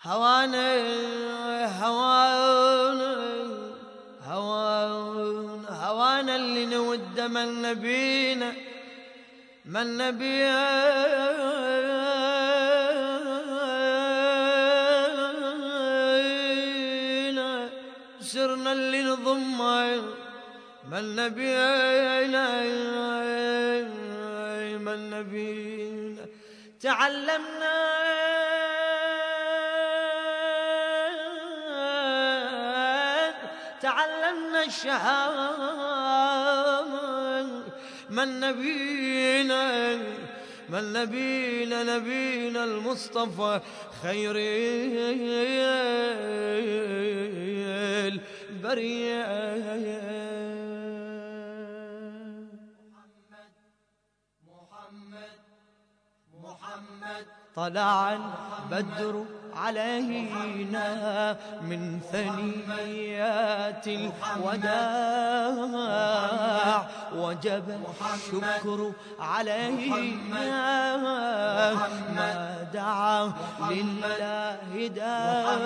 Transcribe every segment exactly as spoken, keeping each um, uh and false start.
هوانا هوانا هوانا هوانا اللي نود من نبينا من نبينا سرنا اللي نضمه من نبينا من نبينا تعلمنا تعلمنا الشهامة من نبينا من نبينا نبينا المصطفى خير البرية. محمد محمد طلع البدر علينا من ثنيات الوداع وجب الشكر علينا ما دعا لله داع.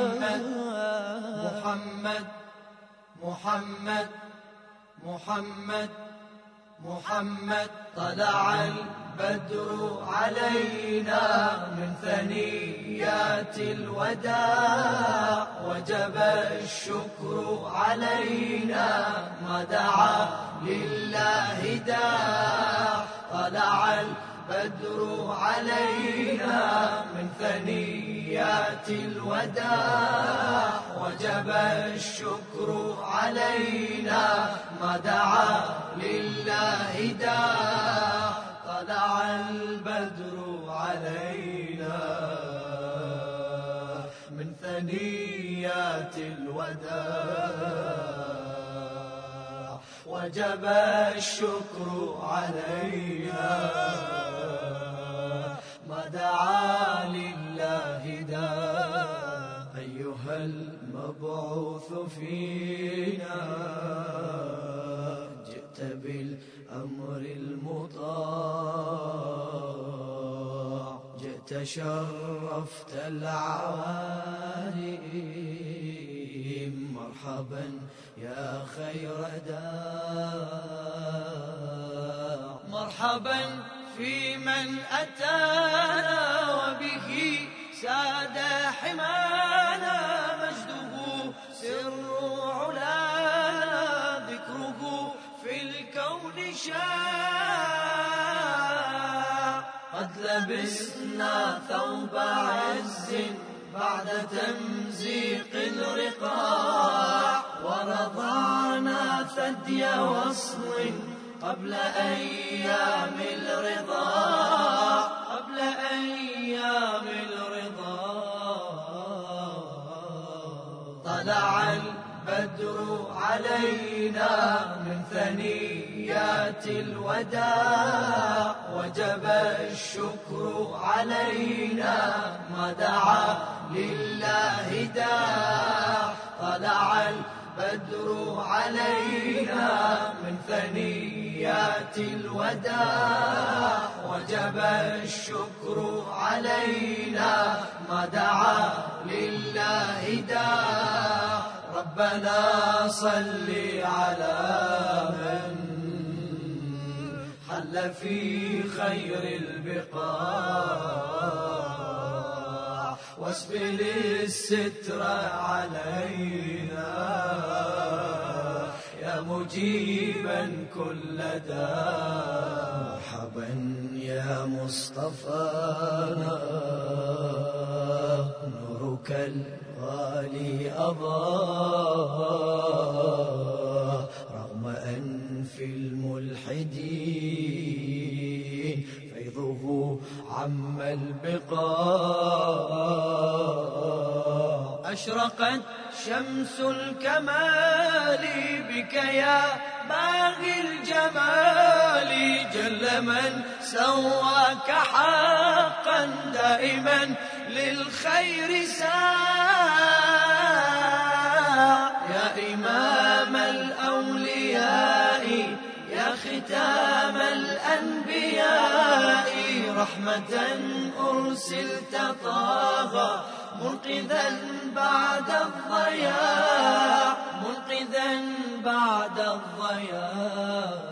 محمد محمد محمد محمد طلع البدر علينا من ثنيات الوداع وجب الشكر علينا ما دعا لله داع. طلع البدر علينا من ثنيات الوداع وجب الشكر علينا ما دعا لله داع. طلع البدر علينا من ثنيات الوداع وجب الشكر علينا ما دعا لله داع. أيها المبعوث فينا جئت بالأمر المطاع جئت شرفت العوالم مرحبا يا خير داع. مرحبا في من أتانا وبه ساد حمانا مجده سر علانا ذكره في الكون شاع. قد لبسنا ثوب عز بعد تمزيق الرقاع ورضعنا ثدي وصل قبل أيام الرضاع قبل أيام الرضاع. طلع البدر علينا من ثنيات الوداع وجب الشكر علينا ما دعا لله داع. طلع البدر علينا من ثنيات الوداع وجب الشكر علينا ما دعا لله داع. ربنا صل على من حل في خير البقاع واسبل الستر علينا يا مجيبا كل داع. مرحبا يا مصطفانا نورك الغالي أضاء رغم أنف الملحدين فيضه عم البقاع. أشرقت شمس الكمال بك يا باغي الجمال جل من سواك حقا دائما للخير ساع. يا إمام الأولياء يا ختام الأنبياء رحمة أرسلت طه منقذا بعد الضياع منقذا بعد الضياع.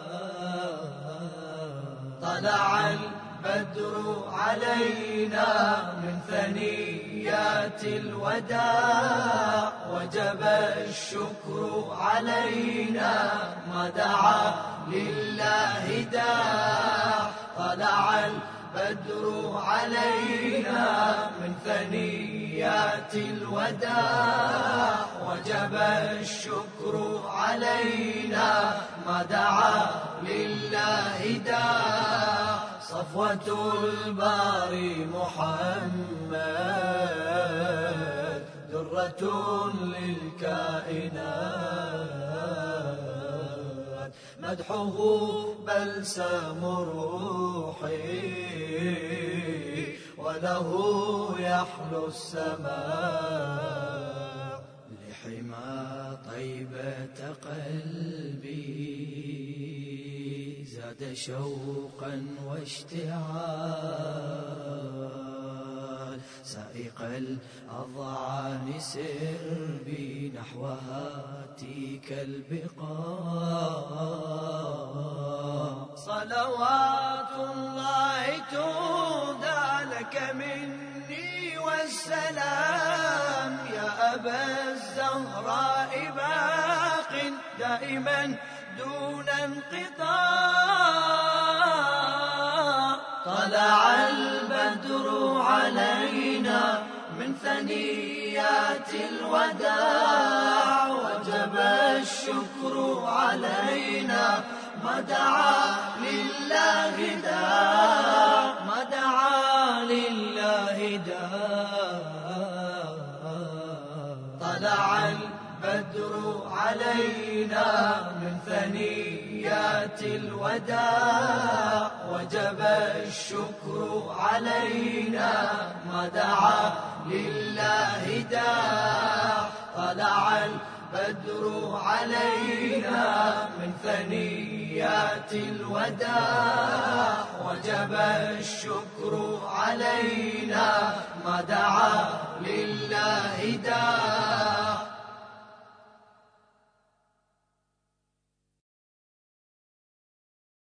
طلع البدر علينا من ثنيات الوداع وجب الشكر علينا ما دعا لله داع. طلع البدر علينا من ثنيات الوداع وجب الشكر علينا ما دعا لله داع. صفوة الباري محمد درة للكائنات مدحه بلسم روحي وله يحلو السماء. لحما طيبة قلبي زاد شوقا واشتعال سائق الأضعان سر بي نحو هاتيك البقاع. صلوات الله تهدى لك مني والسلام يا أبا الزهراء باق دائما دون انقطاع. طلع البدر علينا من ثنيات الوداع وجب الشكر علينا ما دعا لله داع ما دعا لله داع. طلع البدر علينا من ثنيات الوداع وجب الشكر علينا ما دعا لله داع. طلع البدر علينا من ثنيات الوداع وجب الشكر علينا ما دعا لله داع.